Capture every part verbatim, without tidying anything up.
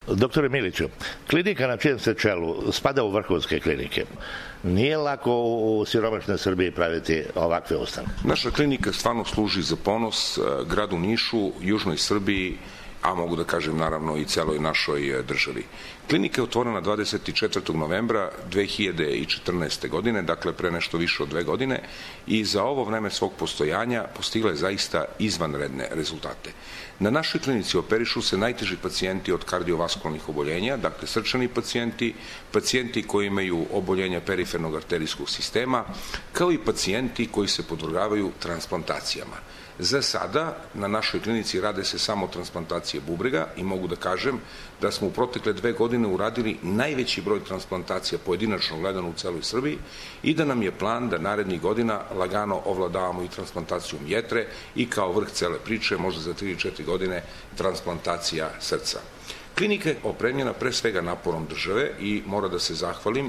Doktore Miliću, klinika na čijem se čelu spada u vrhunske klinike. Nije lako u siromašnoj Srbiji praviti ovakve ustanove. Naša klinika stvarno služi za ponos gradu Nišu, južnoj Srbiji, a mogu da kažem naravno i celoj našoj državi. Klinika je otvorena dvadeset četvrtog novembra dve hiljade četrnaeste. godine, dakle pre nešto više od dve godine, i za ovo vreme svog postojanja postigla je zaista izvanredne rezultate. Na našoj klinici operišu se najteži pacijenti od kardiovaskularnih oboljenja, dakle srčani pacijenti, pacijenti koji imaju oboljenja perifernog arterijskog sistema, kao i pacijenti koji se podvrgavaju transplantacijama. Za sada na našoj klinici rade se samo transplantacije bubrega i mogu da kažem da smo u protekle dve godine uradili najveći broj transplantacija pojedinačno gledano u celoj Srbiji i da nam je plan da narednih godina lagano ovladavamo i transplantacijom jetre i kao vrh cele priče, možda za tri ili četiri godine, transplantacija srca. Klinika je opremljena pre svega naporom države i mora da se zahvalim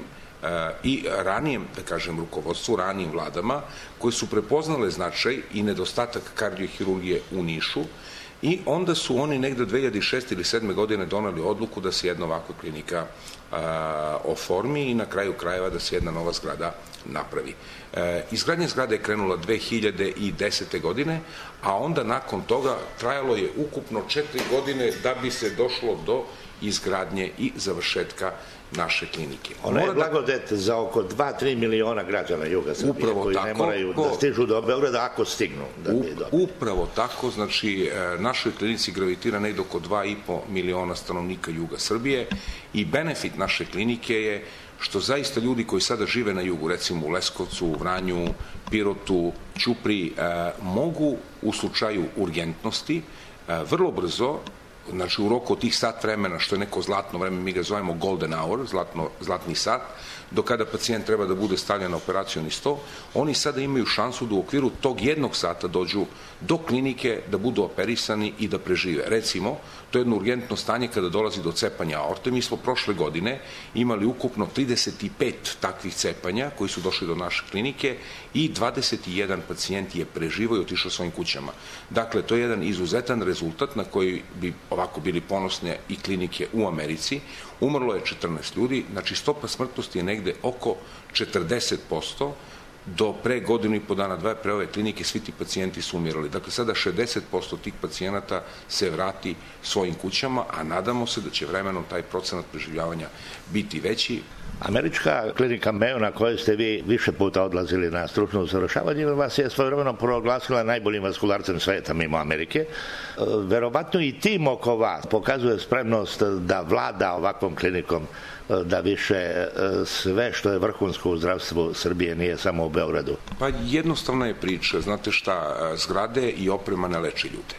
i ranijem, da kažem, rukovodstvu, ranijim vladama, koje su prepoznale značaj i nedostatak kardiohirurgije u Nišu i onda su oni negde dve hiljade šeste ili sedme. godine doneli odluku da se jedna ovakva klinika a, oformi i na kraju krajeva da se jedna nova zgrada napravi. E, izgradnja zgrade je krenula dve hiljade desete. godine, a onda nakon toga trajalo je ukupno četiri godine da bi se došlo do izgradnje i završetka naše klinike. Ona je blagodet za oko dva do tri miliona građana Juga Srbije, upravo koji tako, ne moraju da stižu do Beograda ako stignu. Da bi upravo tako, znači našoj klinici gravitira negde oko dva i po miliona stanovnika Juga Srbije i benefit naše klinike je što zaista ljudi koji sada žive na jugu, recimo u Leskovcu, u Vranju, Pirotu, Ćupriji, mogu u slučaju urgentnosti vrlo brzo, znači u roku od tih sat vremena, što je neko zlatno vreme, mi ga zovemo golden hour, zlatno, zlatni sat, do kada pacijent treba da bude stavljen na operacioni sto, oni sada imaju šansu da u okviru tog jednog sata dođu do klinike, da budu operisani i da prežive. Recimo, to je jedno urgentno stanje kada dolazi do cepanja aorte. Mi smo prošle godine imali ukupno trideset pet takvih cepanja koji su došli do naše klinike i dvadeset jedan pacijent je preživao i otišao svojim kućama. Dakle, to je jedan izuzetan rezultat na koji bi ovako bili ponosne i klinike u Americi. Umrlo je četrnaest ljudi, znači stopa smrtnosti je negde oko četrdeset posto, do pre godinu i po dana, dva pre ove klinike, svi ti pacijenti su umirali. Dakle, sada šezdeset posto tih pacijenata se vrati svojim kućama, a nadamo se da će vremenom taj procenat preživljavanja biti veći. Američka klinika Mayo, na kojoj ste vi više puta odlazili na stručno usavršavanje, vas je svojevremeno proglasila najboljim vaskularcem sveta mimo Amerike. Verovatno i tim oko vas pokazuje spremnost da vlada ovakvom klinikom, da više sve što je vrhunsko u zdravstvu Srbije nije samo u Beogradu. Pa jednostavna je priča, znate šta, zgrade i oprema ne leče ljude.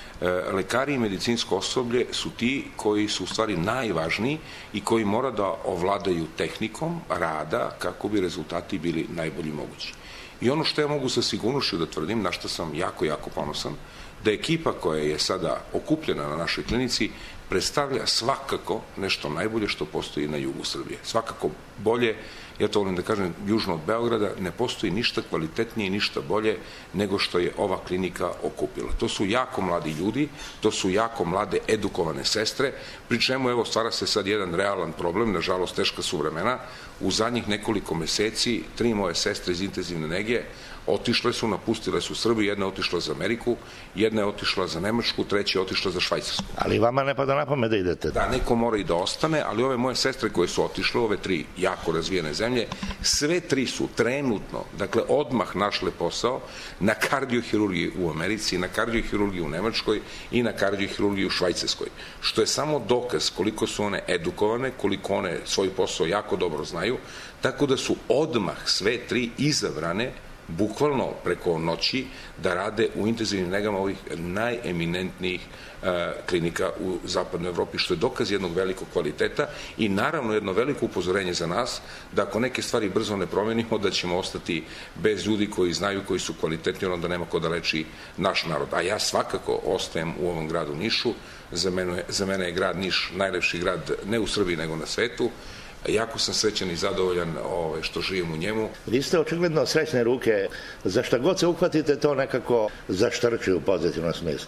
Lekari i medicinsko osoblje su ti koji su u stvari najvažniji i koji mora da ovladaju tehnikom rada kako bi rezultati bili najbolji mogući. I ono što ja mogu sa sigurnošću da tvrdim, na što sam jako, jako ponosan, da ekipa koja je sada okupljena na našoj klinici predstavlja svakako nešto najbolje što postoji na jugu Srbije. Svakako bolje, ja to volim da kažem, južno od Beograda ne postoji ništa kvalitetnije i ništa bolje nego što je ova klinika okupila. To su jako mladi ljudi, to su jako mlade edukovane sestre, pri čemu evo stvara se sad jedan realan problem, nažalost teška su vremena. U zadnjih nekoliko meseci tri moje sestre iz intenzivne nege otišle su, napustile su Srbiju, jedna je otišla za Ameriku, jedna je otišla za Nemačku, treća je otišla za Švajcarsku. Ali vama ne pada na pamet da idete? Da, neko mora i da ostane, ali ove moje sestre koje su otišle, ove tri jako razvijene zemlje, sve tri su trenutno, dakle odmah našle posao na kardiohirurgiji u Americi, na kardiohirurgiji u Nemačkoj i na kardiohirurgiji u Švajcarskoj, što je samo dokaz koliko su one edukovane, koliko one svoj posao jako dobro znaju, tako da su odmah sve tri izabrane bukvalno preko noći da rade u intenzivnim negama ovih najeminentnijih e, klinika u zapadnoj Evropi, što je dokaz jednog velikog kvaliteta i naravno jedno veliko upozorenje za nas da ako neke stvari brzo ne promenimo, da ćemo ostati bez ljudi koji znaju, koji su kvalitetni, onda nema ko da leči naš narod. A ja svakako ostajem u ovom gradu Nišu, za mene, za mene je grad Niš najlepši grad ne u Srbiji nego na svetu. Jako sam srećan i zadovoljan ove, što živim u njemu. Vi ste očigledno srećne ruke. Za šta god se uhvatite, to nekako zaštrči u pozitivnom smislu.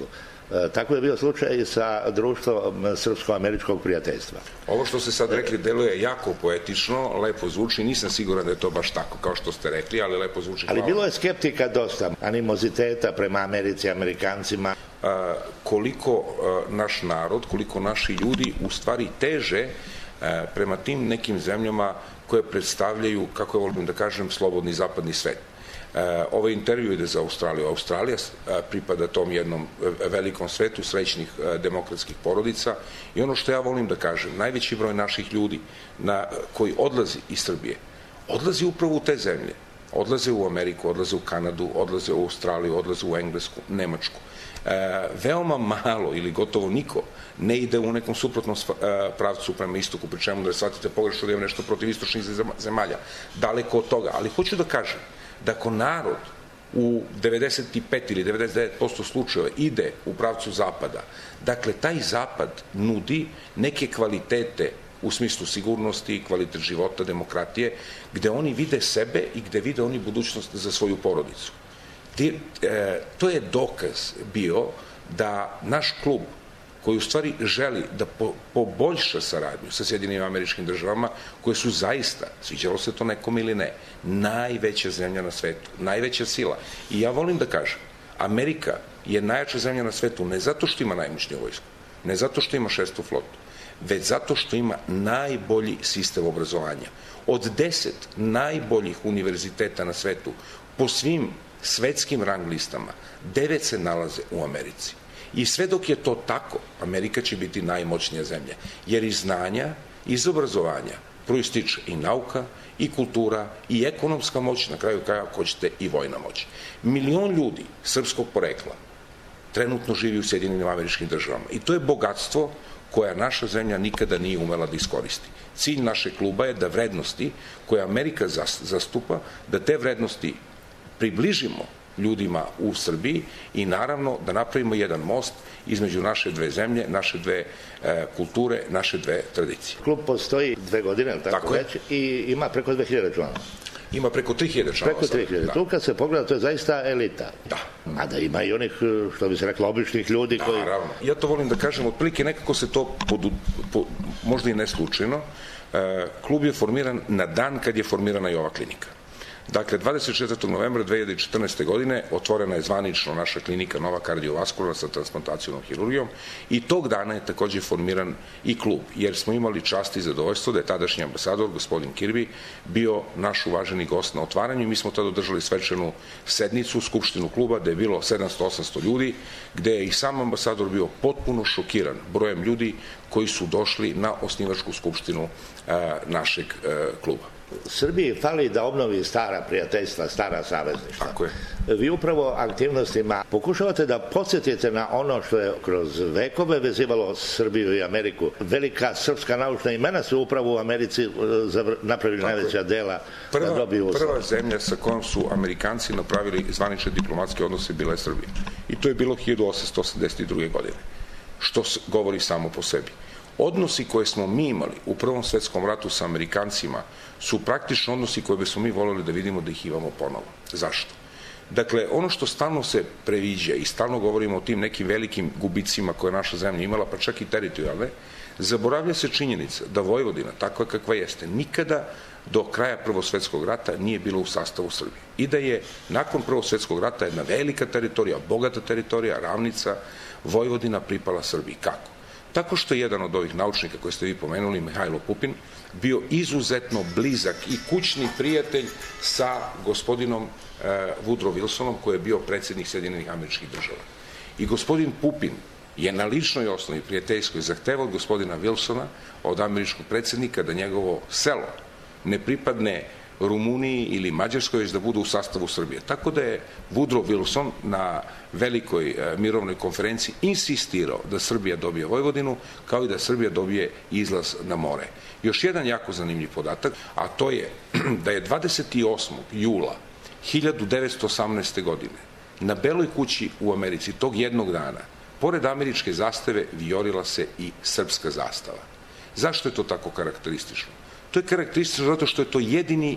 Tako je bio slučaj i sa društvom Srpsko-američkog prijateljstva. Ovo što ste sad rekli deluje jako poetično, lepo zvuči, nisam siguran da je to baš tako kao što ste rekli, ali lepo zvuči. Ali bilo je skeptika dosta, animoziteta prema Americi, Amerikancima. A, koliko a, naš narod, koliko naši ljudi u stvari teže a, prema tim nekim zemljama koje predstavljaju, kako je volim da kažem, slobodni zapadni svet. E, ovaj intervju ide za Australiju. Australija e, pripada tom jednom velikom svetu srećnih e, demokratskih porodica i ono što ja volim da kažem, najveći broj naših ljudi na, koji odlazi iz Srbije, odlazi upravo u te zemlje. Odlaze u Ameriku, odlaze u Kanadu, odlaze u Australiju, odlaze u Englesku, Nemačku. E, veoma malo ili gotovo niko ne ide u nekom suprotnom pravcu prema istoku, pri čemu da shvatite pogrešno da imam nešto protiv istočnih zemalja. Daleko od toga, ali hoću da kažem da ako narod u devedeset pet ili devedeset devet posto slučajeva ide u pravcu zapada, dakle, taj zapad nudi neke kvalitete u smislu sigurnosti, kvalitet života, demokratije, gde oni vide sebe i gde vide oni budućnost za svoju porodicu. Ti, e, to je dokaz bio da naš klub, koji u stvari želi da po, poboljša saradnju sa Sjedinjenim Američkim Državama, koje su zaista, sviđalo se to nekom ili ne, najveća zemlja na svetu, najveća sila. I ja volim da kažem, Amerika je najjača zemlja na svetu ne zato što ima najmoćniju vojsku, ne zato što ima šestu flotu, već zato što ima najbolji sistem obrazovanja. Od deset najboljih univerziteta na svetu, po svim svetskim rang listama, devet se nalaze u Americi. I sve dok je to tako, Amerika će biti najmoćnija zemlja, jer iz znanja, iz obrazovanja proističe i nauka, i kultura, i ekonomska moć, na kraju kraja ako hoćete i vojna moć. Milion ljudi srpskog porekla trenutno živi u Sjedinjenim Američkim Državama i to je bogatstvo koja naša zemlja nikada nije umela da iskoristi. Cilj našeg kluba je da vrednosti koje Amerika zastupa, da te vrednosti približimo ljudima u Srbiji i naravno da napravimo jedan most između naše dve zemlje, naše dve e, kulture, naše dve tradicije. Klub postoji dve godine, tako, tako već, i ima preko dve hiljade članova. Ima preko tri hiljade članova. Preko tri hiljade. Da. Tu kad se pogleda, to je zaista elita. Da. A da ima i onih, što bi se reklo, običnih ljudi da, koji... Naravno. Ja to volim da kažem, otprilike nekako se to, pod, pod, možda i ne slučajno, e, klub je formiran na dan kad je formirana i ova klinika. Dakle, dvadeset četvrtog novembra dve hiljade četrnaeste. godine otvorena je zvanično naša klinika Nova kardiovaskularna sa transplantacijom hirurgijom i tog dana je takođe formiran i klub, jer smo imali čast i zadovoljstvo da je tadašnji ambasador, gospodin Kirby, bio naš uvaženi gost na otvaranju i mi smo tada održali svečanu sednicu, skupštinu kluba, gde je bilo sedamsto do osamsto ljudi, gde je i sam ambasador bio potpuno šokiran brojem ljudi koji su došli na osnivačku skupštinu a, našeg a, kluba. Srbiji fali da obnovi stara prijateljstva, stara savezništva. Tako je. Vi upravo aktivnostima pokušavate da podsjetite na ono što je kroz vekove vezivalo Srbiju i Ameriku. Velika srpska naučna imena su upravo u Americi napravili Tako najveća je. dela prva, da dobiju... Prva zemlja sa kojom su Amerikanci napravili zvanične diplomatske odnose bila je Srbija. I to je bilo hiljadu osamsto osamdeset druge. godine. Što govori samo po sebi. Odnosi koje smo mi imali u Prvom svetskom ratu sa Amerikancima su praktično odnosi koje bismo mi voljeli da vidimo da ih imamo ponovo. Zašto? Dakle, ono što stalno se previđa i stalno govorimo o tim nekim velikim gubicima koje naša zemlja imala, pa čak i teritorijalne, zaboravlja se činjenica da Vojvodina, takva kakva jeste, nikada do kraja Prvog svetskog rata nije bilo u sastavu Srbije. I da je nakon Prvog svetskog rata jedna velika teritorija, bogata teritorija, ravnica, Vojvodina pripala Srbiji. Kako? Tako što je jedan od ovih naučnika koje ste vi pomenuli, Mihajlo Pupin, bio izuzetno blizak i kućni prijatelj sa gospodinom e, Woodrow Wilsonom, koji je bio predsjednik Sjedinjenih Američkih Država. I gospodin Pupin je na ličnoj osnovi prijateljskoj zahtevao od gospodina Wilsona, od američkog predsjednika, da njegovo selo ne pripadne Rumuniji ili Mađarskoj, već da budu u sastavu Srbije. Tako da je Woodrow Wilson na velikoj e, mirovnoj konferenciji insistirao da Srbija dobije Vojvodinu, kao i da Srbija dobije izlaz na more. Još jedan jako zanimljiv podatak, a to je da je dvadeset osmog jula hiljadu devetsto osamnaeste. godine na Beloj kući u Americi tog jednog dana, pored američke zastave, vijorila se i srpska zastava. Zašto je to tako karakteristično? To je karakteristično zato što je to jedini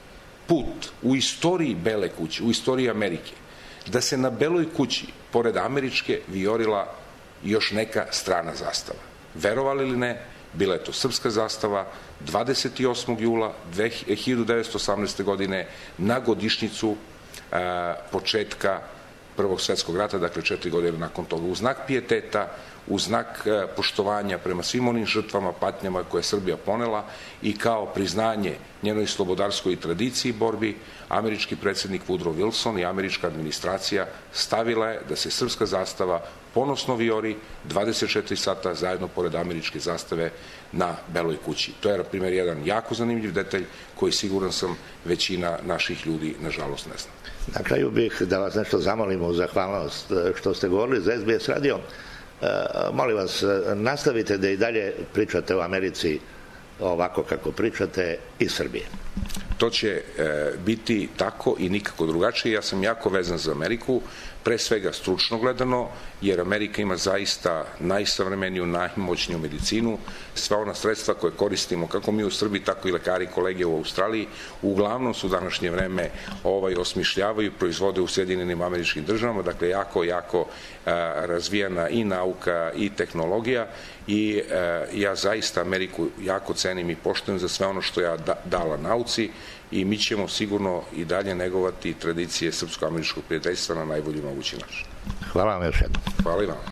put u istoriji Bele kuće, u istoriji Amerike, da se na Beloj kući, pored američke, vijorila još neka strana zastava. Verovali ili ne, bila je to srpska zastava dvadeset osmog jula hiljadu devetsto osamnaeste. godine na godišnjicu a, početka Prvog svetskog rata, dakle četiri godine nakon toga. U znak pijeteta, u znak a, poštovanja prema svim onim žrtvama, patnjama koje je Srbija ponela i kao priznanje njenoj slobodarskoj tradiciji i borbi, američki predsjednik Woodrow Wilson i američka administracija stavila je da se srpska zastava ponosno vijori dvadeset četiri sata zajedno pored američke zastave na Beloj kući. To je, na primjer, jedan jako zanimljiv detalj koji siguran sam većina naših ljudi nažalost ne zna. Na kraju bih da vas nešto zamolimo u zahvalnost što ste govorili za S B S radio. E, molim vas, nastavite da i dalje pričate o Americi ovako kako pričate iz Srbije. To će e, biti tako i nikako drugačije. Ja sam jako vezan za Ameriku, pre svega stručno gledano, jer Amerika ima zaista najsavremeniju, najmoćniju medicinu. Sva ona sredstva koje koristimo, kako mi u Srbiji, tako i lekari i kolege u Australiji, uglavnom su u današnje vreme ovaj, osmišljavaju i proizvode u Sjedinjenim Američkim Državama, dakle jako, jako a, razvijana i nauka i tehnologija i a, ja zaista Ameriku jako cenim i poštujem za sve ono što ja da, dala nauci i mi ćemo sigurno i dalje negovati tradicije srpsko-američkog prijateljstva na najbolji mogući način. Hvala vam još jednom. Hvala i vam.